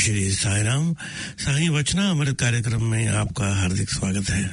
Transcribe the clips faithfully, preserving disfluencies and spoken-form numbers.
श्री साई राम। साई वचना अमृत कार्यक्रम में आपका हार्दिक स्वागत है।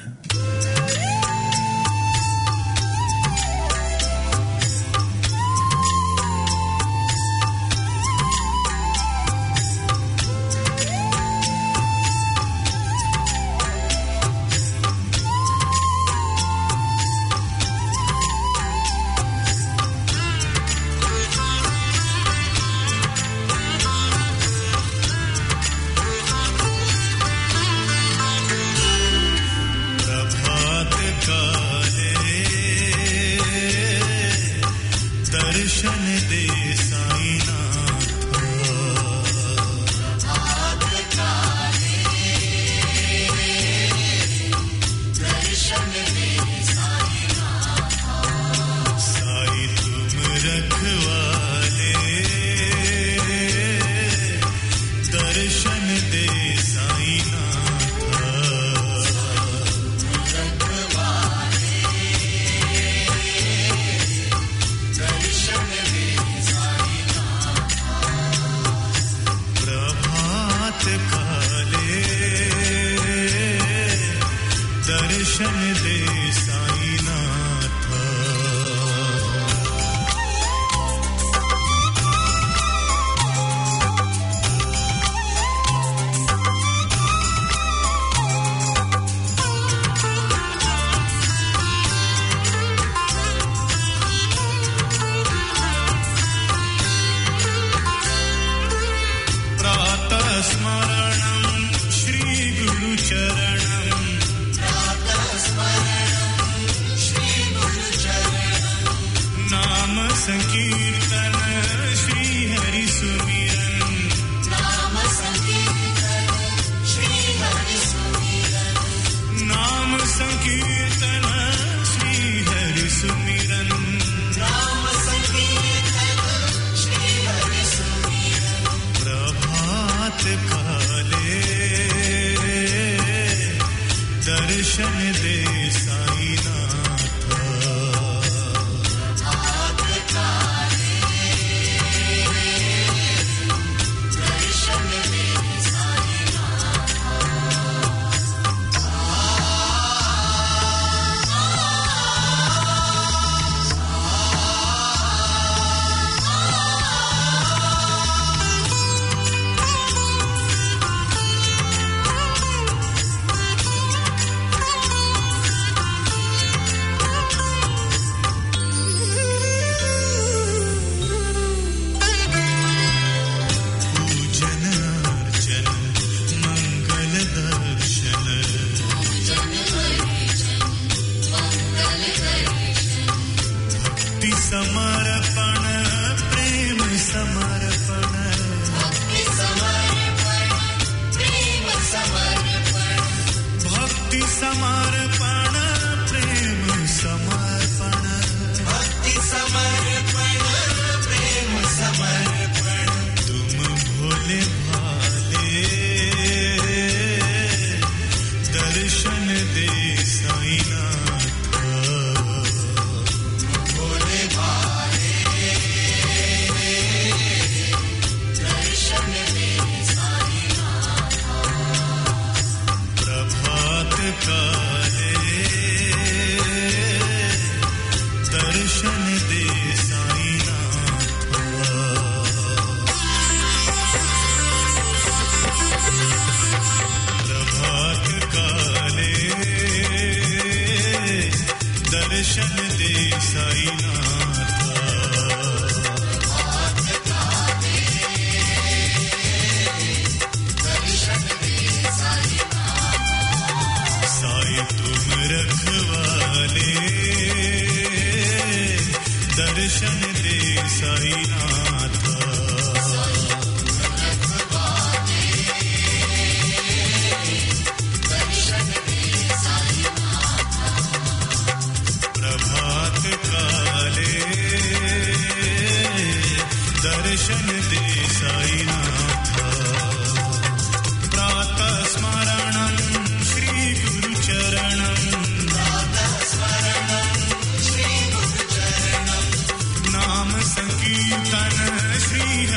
कीर्तन श्री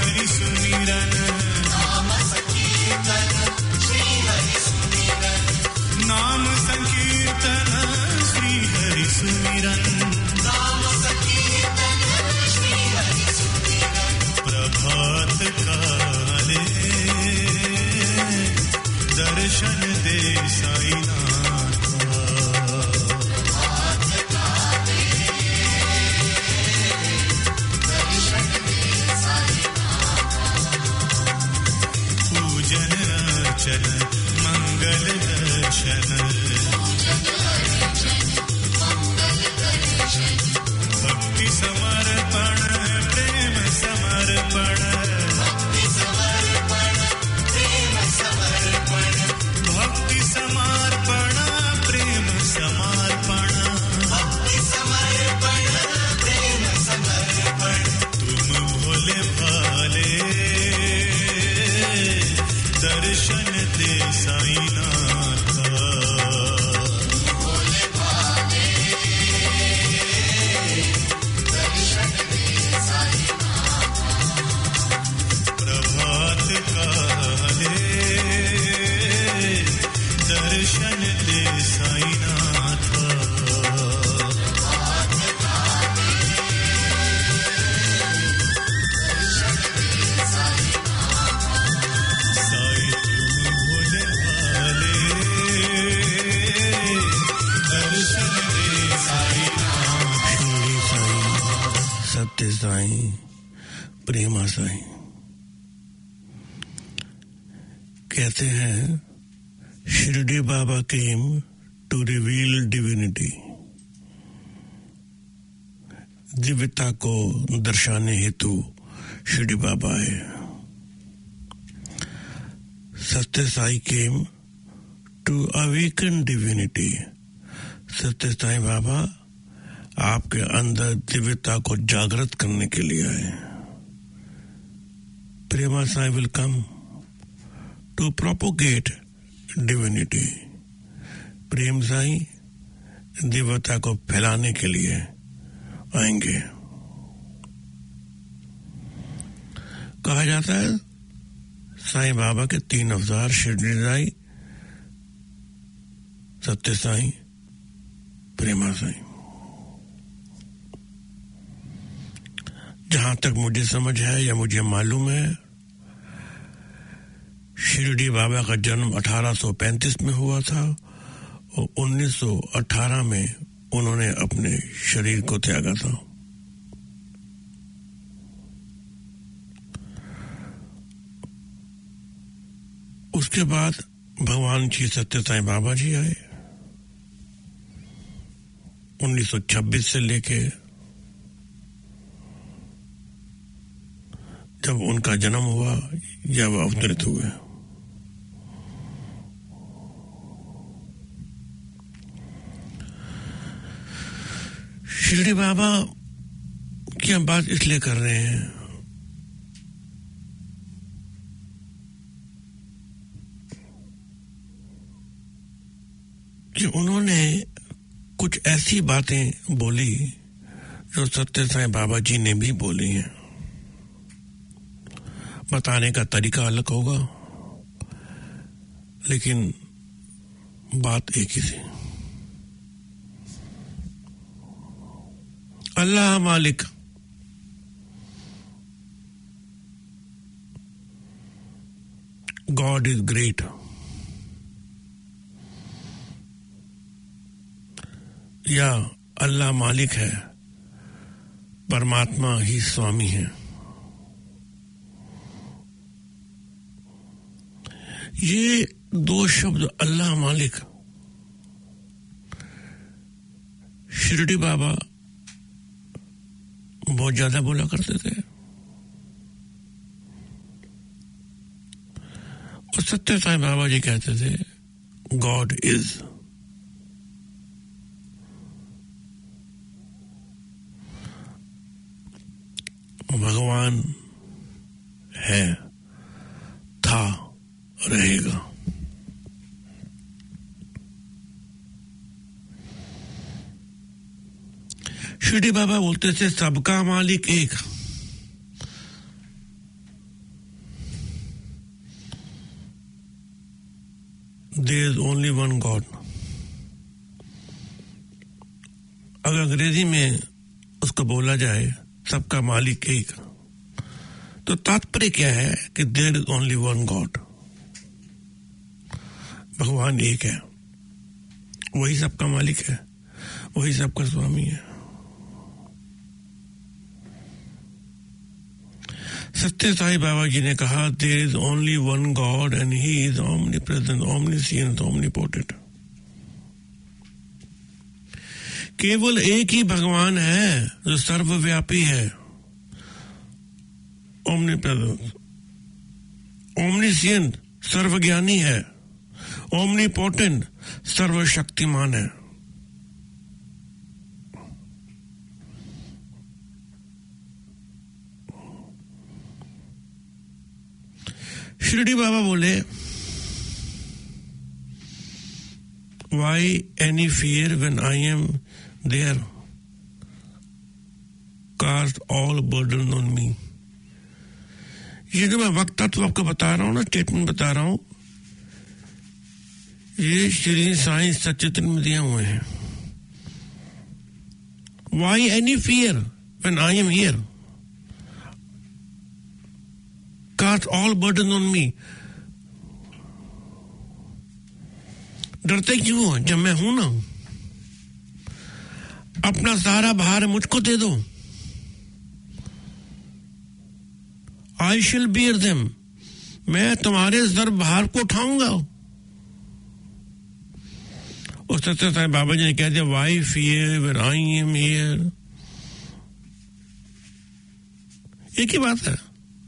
अर्चन मंगल दर्शन भक्ति समर्पण प्रेम समर्पण भक्ति समर्पण प्रेम समर्पण भक्ति समर्पण प्रेम समर्पण भक्ति समर्पण प्रेम समर्पण तुम भोले भाले दर्शन दे साईनाथ भोले भाले दर्शन दे साईनाथ प्रभात काले दर्शन दे साईनाथ प्रभात काले दर्शन दे साईनाथ साई तुम भोले भाले दर्शन दे साईनाथ शिरडी साईं, सत्य साईं, प्रेमा साईं। कहते हैं Shirdi Baba came to reveal divinity, दिव्यता को दर्शाने हेतु शिरडी बाबा आए। Sathya Sai came to awaken divinity, Sathya Sai बाबा आपके अंदर दिव्यता को जागृत करने के लिए आए। Prema Sai will come to propagate divinity, Prem Sai दिव्यता को फैलाने के लिए आएंगे। कहा जाता है साईं बाबा के तीन अवतार शिरडी साई, सत्य साई, प्रेमा साई। जहां तक मुझे समझ है या मुझे मालूम है, शिरडी बाबा का जन्म अठारह सौ पैंतीस में हुआ था और उन्नीस सौ अठारह में उन्होंने अपने शरीर को त्यागा था। उसके बाद भगवान श्री सत्य साईं बाबा जी आए। उन्नीस सौ छब्बीस से लेके जब उनका जन्म हुआ या वह अवतरित हुए, शिरडी बाबा की हम बात इसलिए कर रहे हैं कि उन्होंने कुछ ऐसी बातें बोली जो सत्य साईं बाबा जी ने भी बोली हैं। बताने का तरीका अलग होगा, लेकिन बात एक ही थी। अल्लाह मालिक गॉड इज ग्रेट, या अल्लाह मालिक है, परमात्मा ही स्वामी है। ये दो शब्द अल्लाह मालिक शिरडी बाबा बहुत ज्यादा बोला करते थे। और सत्य साईं बाबा जी कहते थे गॉड इज। भगवान है, था, रहेगा। शिरडी बाबा बोलते थे सबका मालिक एक। There is only one God। अगर अंग्रेजी में उसको बोला जाए सबका मालिक एक, तो तात्पर्य क्या है कि there is only one God, भगवान एक है, वही सबका मालिक है, वही सबका स्वामी है। सत्य साईं बाबा जी ने कहा, there is only one God and he is omnipresent, omniscient, omnipotent. केवल एक ही भगवान है जो सर्वव्यापी है, omnipresent, omniscient, सर्वज्ञानी है, omnipotent, सर्वशक्तिमान है. शिरडी बाबा बोले, why any fear when I am there? Cast all burden on me. ये जो मैं वक्त तत्व आपको बता रहा हूँ ना, स्टेटमेंट बता रहा हूँ, ये श्री साईं सच्चिदानंद में दिए हुए हैं. Why any fear when I am here? Cast all burden on me. डरते क्यों हो जब मैं हूं ना? अपना सारा भार मुझको दे दो. I shall bear them. मैं तुम्हारे सर भार को उठाऊंगा. और सत्य साईं बाबा जी ने कह दिया, why fear when I am here? एक ही बात है.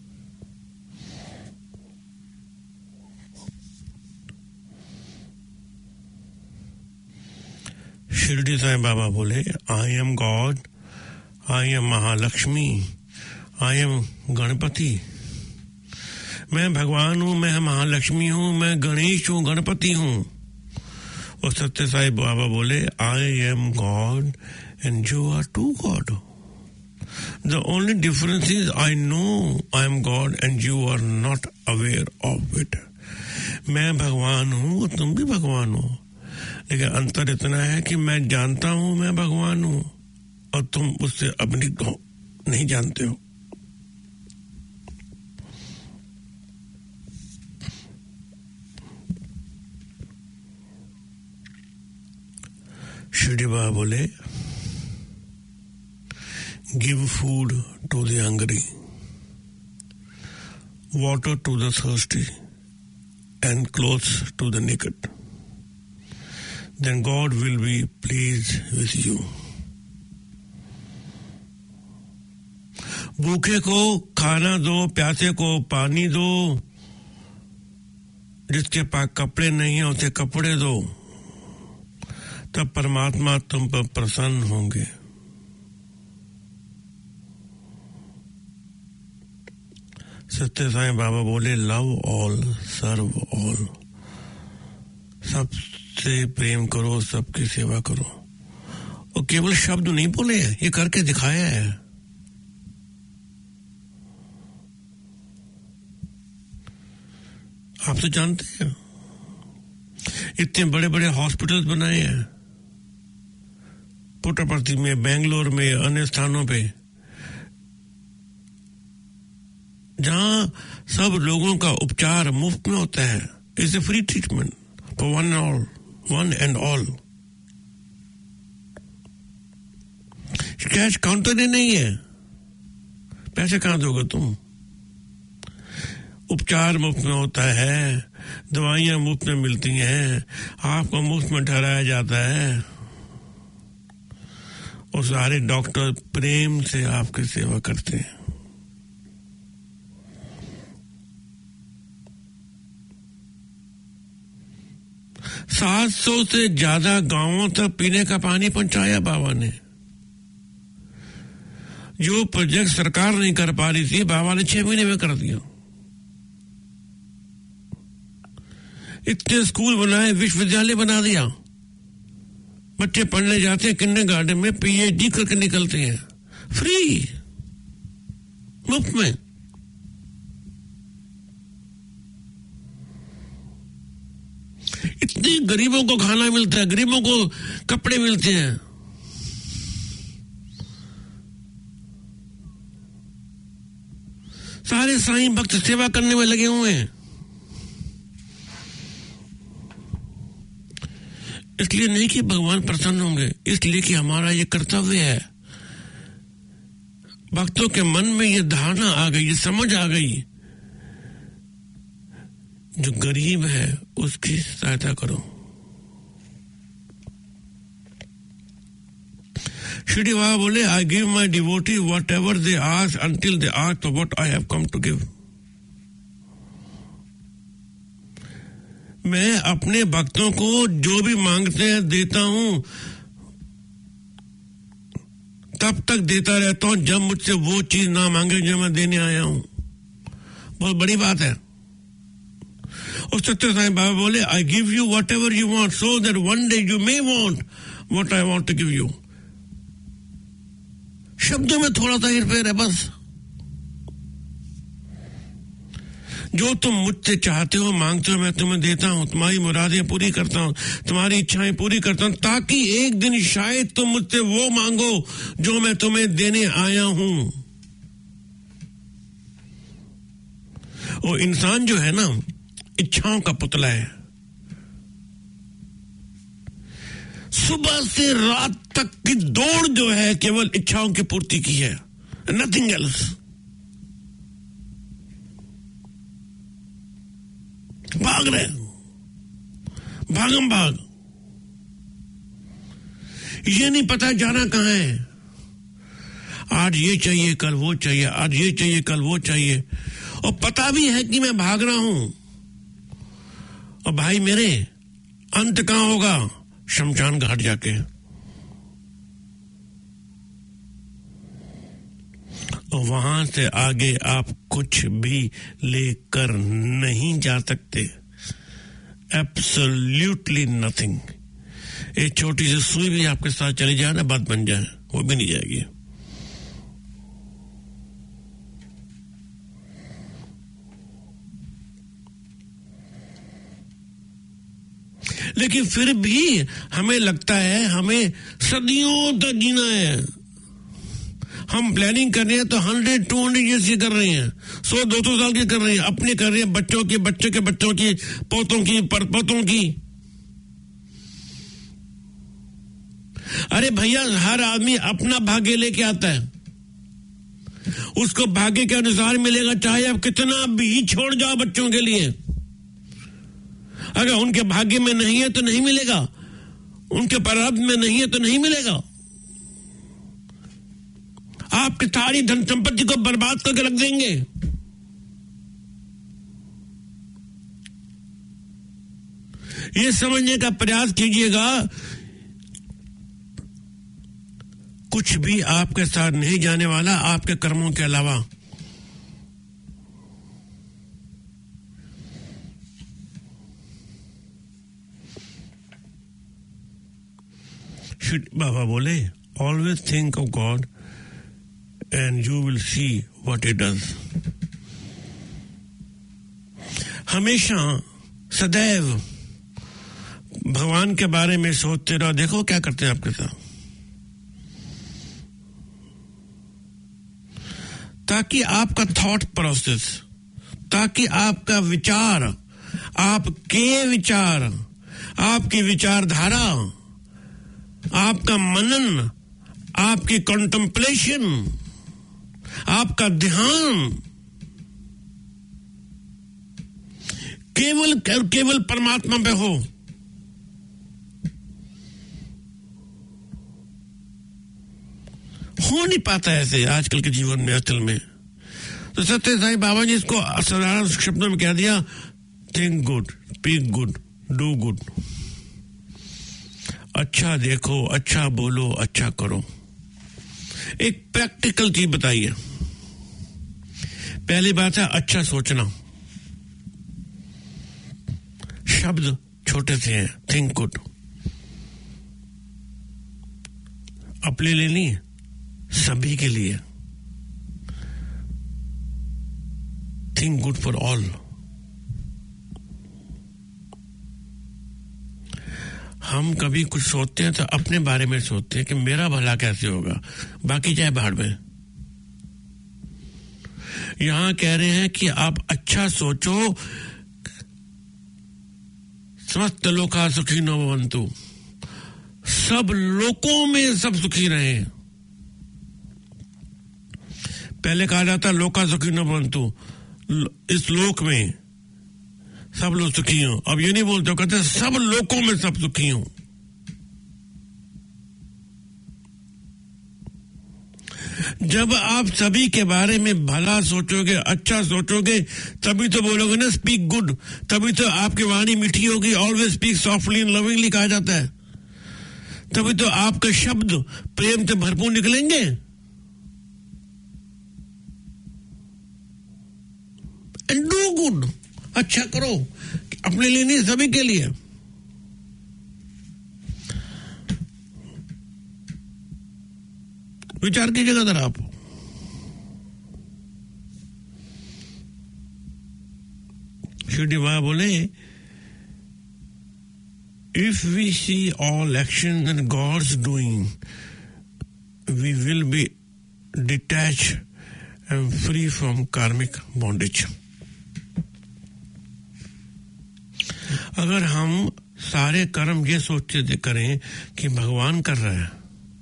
शिरडी साईं बाबा बोले, I'm God, I'm Mahalakshmi, I'm Ganapati. मैं भगवान हूं, मैं महालक्ष्मी हूं, मैं गणेश हूं, गणपति हूं. और सत्य साईं बाबा बोले, I'm God and you are too God. The only difference is I know I'm God and you are not aware of it. मैं भगवान हूं, तुम भी भगवान हो, लेकिन अंतर इतना है कि मैं जानता हूं मैं भगवान हूं और तुम उससे अपनी नहीं जानते हो. शिरडी बाबा बोले, give food to the hungry, water to the thirsty and clothes to the naked. Then God will be pleased with you. भूखे को खाना दो, प्यासे को पानी दो, जिसके पास कपड़े नहीं है उसे कपड़े दो, तब परमात्मा तुम पर प्रसन्न होंगे. सत्य साईं बाबा बोले, लव ऑल, सर्व ऑल. सब से प्रेम करो, सबकी सेवा करो. और केवल शब्द नहीं बोले, ये करके दिखाया है. आप तो जानते हैं, इतने बड़े बड़े हॉस्पिटल्स बनाए हैं पुट्टपर्थी में, बेंगलोर में, अन्य स्थानों पे, जहां सब लोगों का उपचार मुफ्त में होता है. It's a free treatment for one and all, one and all. Cash counter ही नहीं है, पैसे कहां दोगे तुम? उपचार मुफ्त में होता है, दवाइयां मुफ्त में मिलती हैं, आपको मुफ्त में ठहराया जाता है, और सारे डॉक्टर प्रेम से आपकी सेवा करते हैं. सात सौ से ज्यादा गांवों तक पीने का पानी पहुंचाया बाबा ने. जो प्रोजेक्ट सरकार नहीं कर पा रही थी, बाबा ने छह महीने में कर दिया. इतने स्कूल बनाए, विश्वविद्यालय बना दिया. बच्चे पढ़ने जाते हैं किंडरगार्टन में, पीएचडी करके निकलते हैं, फ्री, मुफ्त में. इतनी गरीबों को खाना मिलता है, गरीबों को कपड़े मिलते हैं. सारे साईं भक्त सेवा करने में लगे हुए हैं. इसलिए नहीं कि भगवान प्रसन्न होंगे, इसलिए कि हमारा ये कर्तव्य है. भक्तों के मन में ये धारणा आ गई, ये समझ आ गई, जो गरीब है उसकी सहायता करो। शिरडी बाबा बोले, I give my devotee whatever they ask until they ask what I have come to give. मैं अपने भक्तों को जो भी मांगते हैं देता हूं, तब तक देता रहता हूं जब मुझसे वो चीज ना मांगे जो मैं देने आया हूं। बहुत बड़ी बात है। और सत्य साईं बाबा बोले, I give you whatever you want so that one day you may want what I want to give you. शब्दों में थोड़ा सा हेरफेर है बस। जो तुम मुझसे चाहते हो, मांगते हो, मैं तुम्हें देता हूं, तुम्हारी मुरादें पूरी करता हूं, तुम्हारी इच्छाएं पूरी करता हूं, ताकि एक दिन शायद तुम मुझसे वो मांगो जो मैं तुम्हें देने आया हूं। और इंसान जो है ना, इच्छाओं का पुतला है। सुबह से रात तक की दौड़ जो है केवल इच्छाओं की पूर्ति की है, नथिंग एल्स। भाग रहे, भागम भाग। ये नहीं पता जाना कहां है। आज ये चाहिए, कल वो चाहिए, आज ये चाहिए, कल वो चाहिए। और पता भी है कि मैं भाग रहा हूं। और भाई मेरे, अंत कहां होगा? शमशान घाट जाके। और वहां से आगे आप कुछ भी लेकर नहीं जा सकते। Absolutely nothing. एक छोटी सी सुई भी आपके साथ चली जाए ना, बात बन जाए, वो भी नहीं जाएगी। लेकिन फिर भी हमें लगता है हमें सदियों तक जीना है। हम प्लानिंग कर रहे हैं तो हंड्रेड टू हंड्रेड ईयर्स की कर रहे हैं, सौ दो सौ साल की कर रहे हैं, अपने कर रहे हैं, बच्चों की, बच्चों के बच्चों की, पोतों की, परपोतों की। अरे भैया, हर आदमी अपना भाग्य लेके आता है, उसको भाग्य के अनुसार मिलेगा, चाहे आप कितना भी छोड़ जाओ बच्चों के लिए। अगर उनके भाग्य में नहीं है तो नहीं मिलेगा, उनके प्रारब्ध में नहीं है तो नहीं मिलेगा। आपकी सारी धन संपत्ति को बर्बाद करके रख देंगे। ये समझने का प्रयास कीजिएगा, कुछ भी आपके साथ नहीं जाने वाला आपके कर्मों के अलावा। बाबा बोले, always think of God and you will see what it does. हमेशा सदैव भगवान के बारे में सोचते रहो, देखो क्या करते हैं आपके साथ, ताकि आपका थॉट प्रोसेस, ताकि आपका विचार, आपके विचार, आपकी विचारधारा, आपका मनन, आपकी कॉन्टेम्पलेशन, आपका ध्यान केवल केवल परमात्मा पे हो। हो नहीं पाता ऐसे आजकल के जीवन में, असल में। तो सत्य साईं बाबा जी इसको साधारण शब्दों में कह दिया, think good, speak good, do good. अच्छा देखो, अच्छा बोलो, अच्छा करो। एक प्रैक्टिकल चीज बताइए। पहली बात है अच्छा सोचना। शब्द छोटे से हैं, थिंक गुड। अपने लिए नहीं, सभी के लिए। Think good for all. हम कभी कुछ सोचते हैं तो अपने बारे में सोचते हैं कि मेरा भला कैसे होगा, बाकी चाहे भाड़ में। यहां कह रहे हैं कि आप अच्छा सोचो, समस्त लोका सुखिनो भवन्तु, सब लोकों में सब सुखी रहे। पहले कहा जाता लोका सुखिनो भवन्तु, इस लोक में सब लोग सुखी हों। अब ये नहीं बोलते, कहते सब लोकों में सब सुखी हों। जब आप सभी के बारे में भला सोचोगे, अच्छा सोचोगे, तभी तो बोलोगे ना स्पीक गुड, तभी तो आपकी वाणी मीठी होगी। Always speak softly and lovingly कहा जाता है, तभी तो आपके शब्द प्रेम से भरपूर निकलेंगे। एंड डू गुड, अच्छा करो, अपने लिए नहीं सभी के लिए। विचार कीजिएगा अगर आप शिरडी बाबा बोले, if we see all action and God's doing, we will be detach and free from karmic bondage. अगर हम सारे कर्म ये सोचते करें कि भगवान कर रहे हैं,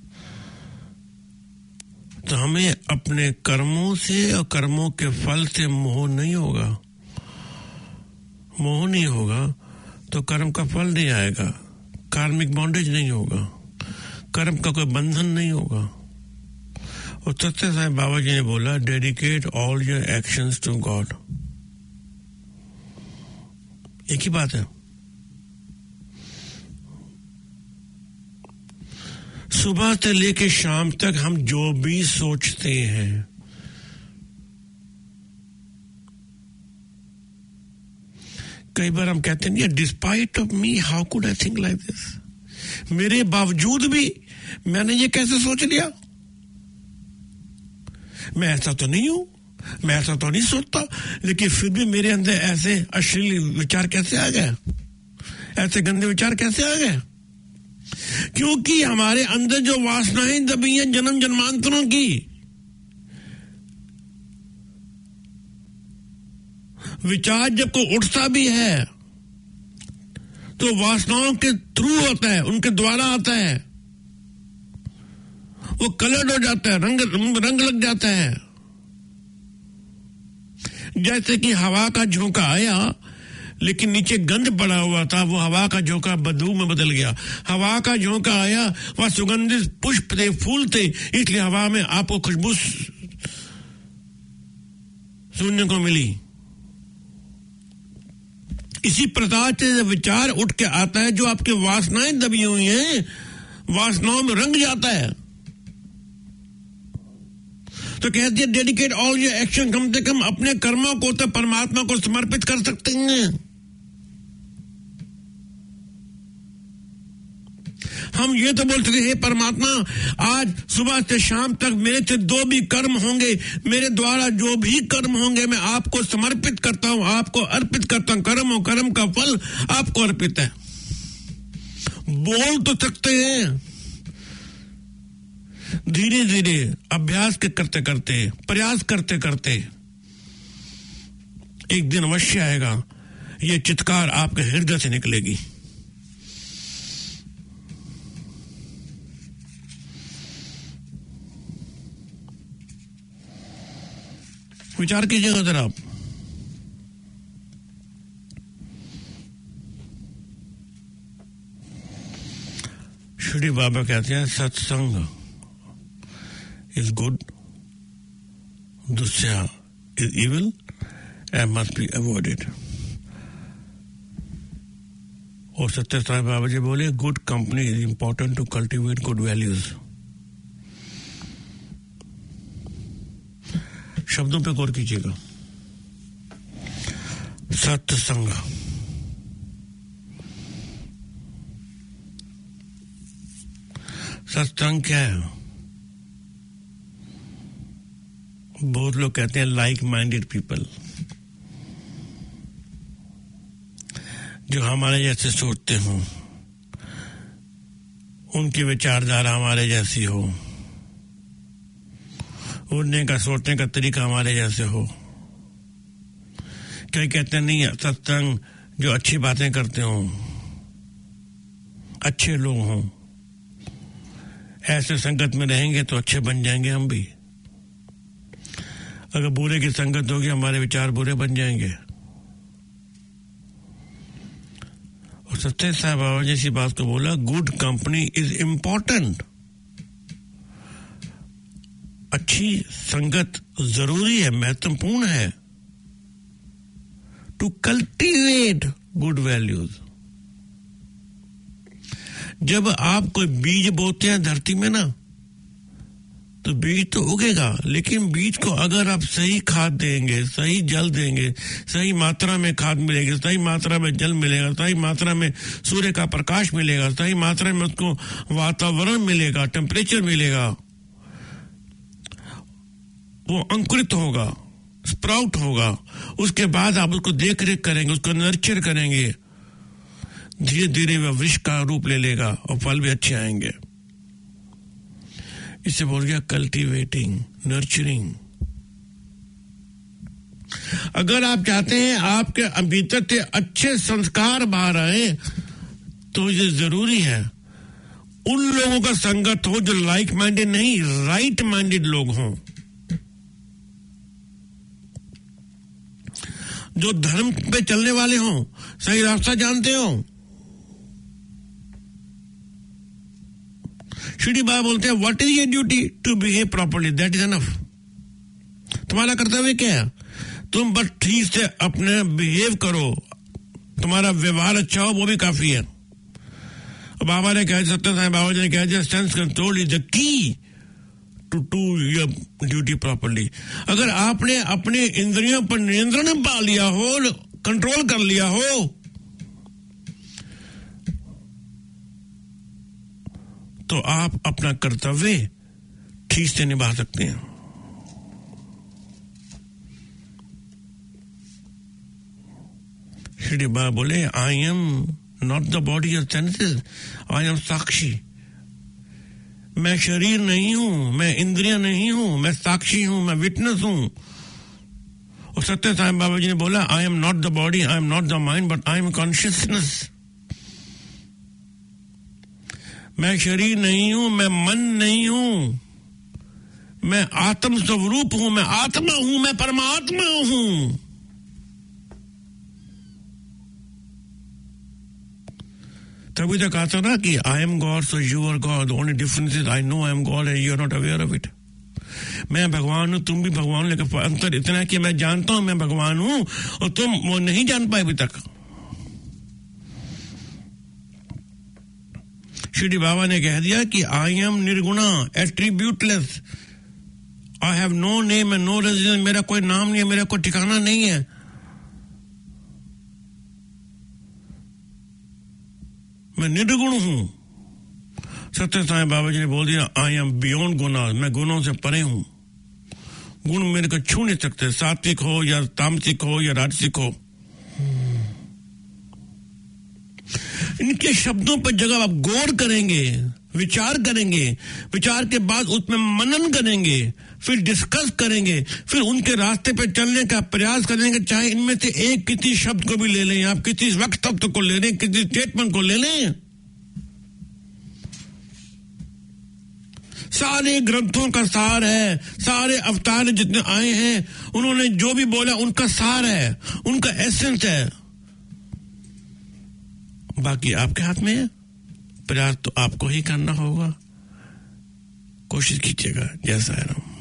तो हमें अपने कर्मों से और कर्मों के फल से मोह नहीं होगा। मोह नहीं होगा तो कर्म का फल नहीं आएगा, कार्मिक बॉन्डेज नहीं होगा, कर्म का कोई बंधन नहीं होगा। और सत्य साईं बाबा जी ने बोला, dedicate all your actions to God. एक ही बात है। सुबह से लेके शाम तक हम जो भी सोचते हैं, कई बार हम कहते हैं, despite of me how could I think like this, मेरे बावजूद भी मैंने ये कैसे सोच लिया, मैं ऐसा तो नहीं हूं, मैं ऐसा तो नहीं सोचता, लेकिन फिर भी मेरे अंदर ऐसे अश्लील विचार कैसे आ गए, ऐसे गंदे विचार कैसे आ गए? क्योंकि हमारे अंदर जो वासनाएं दबी हैं जन्म जन्मांतरों की, विचार जब कोई उठता भी है तो वासनाओं के थ्रू होता है, उनके द्वारा आता है, वो कलर्ड हो जाता है, रंग रंग लग जाता है। जैसे कि हवा का झोंका आया लेकिन नीचे गंध पड़ा हुआ था, वो हवा का झोंका बदबू में बदल गया। हवा का झोंका आया, वह सुगंधित पुष्प थे, फूल थे, इसलिए हवा में आपको खुशबू सुनने को मिली। इसी प्रकार से विचार उठ के आता है, जो आपकी वासनाएं दबी हुई हैं, वासनाओं में रंग जाता है। तो कहते हैं डेडिकेट ऑल योर एक्शन, कम से कम अपने कर्मों को तो परमात्मा को समर्पित कर सकते हैं। हम ये तो बोल सकते हैं, परमात्मा आज सुबह से शाम तक मेरे से जो भी कर्म होंगे, मेरे द्वारा जो भी कर्म होंगे, मैं आपको समर्पित करता हूं, आपको अर्पित करता हूं। कर्म और कर्म का फल आपको अर्पित है। बोल तो सकते हैं, धीरे धीरे अभ्यास के करते करते, प्रयास करते करते एक दिन अवश्य आएगा, ये चित्कार आपके हृदय से निकलेगी। विचार कीजिएगा जरा आप। शिरडी बाबा कहते हैं, सत्संग is good, dusya is evil and must be avoided. और सत्य साईं बाबा जी बोले, good company is important to cultivate good values. शब्दों पे गौर कीजिएगा। सत्संग, सत्संग क्या है? बहुत लोग कहते हैं लाइक माइंडेड पीपल, जो हमारे जैसे सोचते हो, उनकी विचारधारा हमारे जैसी हो, उड़ने का सोचने का तरीका हमारे जैसे हो। कई कहते हैं नहीं, सत्संग जो अच्छी बातें करते हो, अच्छे लोग हों, ऐसे संगत में रहेंगे तो अच्छे बन जाएंगे हम भी। अगर बुरे की संगत होगी हमारे विचार बुरे बन जाएंगे। और सत्य साईं बाबा जैसी बात को बोला, गुड कंपनी इज इम्पोर्टेंट। अच्छी संगत जरूरी है, महत्वपूर्ण है, टू कल्टीवेट गुड वैल्यूज। जब आप कोई बीज बोते हैं धरती में ना, तो बीज तो उगेगा, लेकिन बीज को अगर आप सही खाद देंगे, सही जल देंगे, सही मात्रा में खाद मिलेगी, सही मात्रा में जल मिलेगा, सही मात्रा में सूर्य का प्रकाश मिलेगा, सही मात्रा में उसको वातावरण मिलेगा, टेम्परेचर मिलेगा, वो अंकुरित होगा, स्प्राउट होगा। उसके बाद आप उसको देख रेख करेंगे, उसको नर्चर करेंगे, धीरे धीरे वह वृक्ष का रूप ले लेगा और फल भी अच्छे आएंगे। इसे बोल गया कल्टीवेटिंग, नर्चरिंग। अगर आप चाहते हैं आपके भीतर से अच्छे संस्कार बाहर आए, तो ये जरूरी है उन लोगों का संगत हो जो लाइक माइंडेड नहीं, राइट माइंडेड लोग हों, जो धर्म पे चलने वाले हों, सही रास्ता जानते हो। शिरडी बाबा बोलते हैं, what is your duty? To behave properly, that is enough. तुम्हारा कर्तव्य क्या है? तुम बस ठीक से अपने बिहेव करो, तुम्हारा व्यवहार अच्छा हो, वो भी काफी है। और बाबा ने कहा, सत्य साईं बाबा जी ने कहा, sense control is the key to do your duty properly. अगर आपने अपने इंद्रियों पर नियंत्रण पा लिया हो, कंट्रोल कर लिया हो, तो आप अपना कर्तव्य ठीक से निभा सकते हैं। श्री बाबा बोले, I'm not the body of senses, I'm साक्षी। मैं शरीर नहीं हूं, मैं इंद्रियां नहीं हूं, मैं साक्षी हूं, मैं विटनेस हूं। और सत्य साईं बाबा जी ने बोला, I'm not the body, I'm not the mind, but I'm consciousness. मैं शरीर नहीं हूं, मैं मन नहीं हूं, मैं आत्म स्वरूप हूं, मैं आत्मा हूं, मैं परमात्मा हूं। तभी तो कहा था ना कि I'm God so you are God, only difference is I know I'm God and you are not aware of it. मैं भगवान हूं, तुम भी भगवान, लेकिन अंतर इतना है कि मैं जानता हूं मैं भगवान हूं और तुम वो नहीं जान पाए अभी तक। श्री बाबा ने कह दिया कि आई एम निर्गुणा, attributeless, I have no name and no residence. मेरा कोई नाम नहीं है, मेरा कोई ठिकाना नहीं है, मैं निर्गुण हूं। सत्य साईं बाबा जी ने बोल दिया, आई एम बियॉन्ड गुना, मैं गुणों से परे हूं। गुण मेरे को छू नहीं सकते, सात्विक हो या तामसिक हो या राजसिक हो। इनके शब्दों पर जब आप गौर करेंगे, विचार करेंगे, विचार के बाद उसमें मनन करेंगे, फिर डिस्कस करेंगे, फिर उनके रास्ते पर चलने का प्रयास करेंगे, चाहे इनमें से एक किसी शब्द को भी ले लें, आप किसी वक्तव्य को ले लें, किसी स्टेटमेंट को ले लें, सारे ग्रंथों का सार है, सारे अवतार जितने आए हैं उन्होंने जो भी बोला उनका सार है, उनका एसेंस है। बाकी आपके हाथ में है, प्रयास तो आपको ही करना होगा। कोशिश कीजिएगा। जैसा है ना।